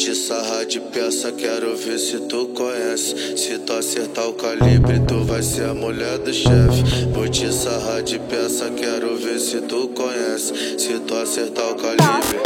te sarrar de peça, quero ver se tu conhece. Se tu acertar o calibre, tu vai ser a mulher do chefe. Vou te sarrar de peça, quero ver se tu conhece. Se tu acertar o calibre.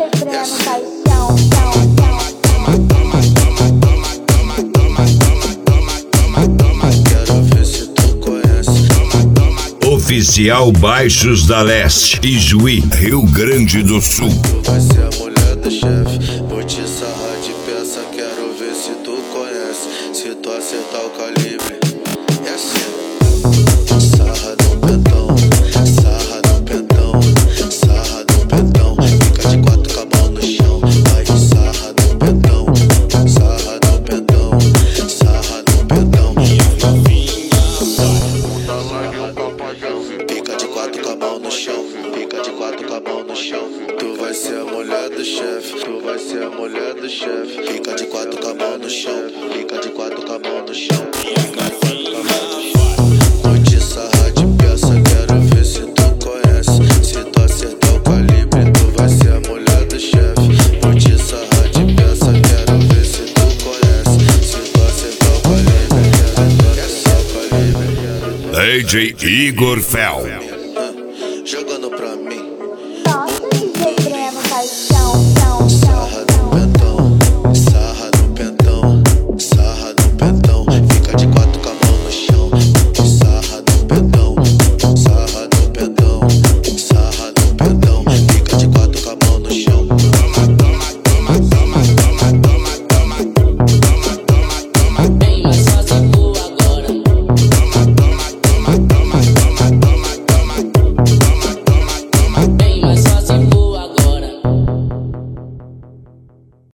Quero ver se tu conhece. Oficial Baixos da Leste, Ijuí, Rio Grande do Sul. Tu vai ser a mulher do chefe. Vou te sarrar de peça, quero ver se tu conhece. Se tu acertar o calibre. É assim. Sarra no pentão, sarra no pentão, sarra no pentão. Fica de quatro com a mão no chão. Vai, sarra no pentão, sarra no pentão, sarra no pentão. Fica de quatro com a mão no chão. Fica de quatro com a mão no chão. Tu vai ser a mulher do chefe. Tu vai ser a mulher do chefe. Fica de quatro com a mão no chão. Fica de quatro com a mão no chão. Vou te sarrar de peça, quero ver se tu conhece. Se tu acertar o calibre, tu vai ser a mulher do chefe. Vou te sarrar de peça, quero ver se tu conhece. Se tu acertar o calibre, quero ver se tu acertar o calibre. DJ Igor Fel.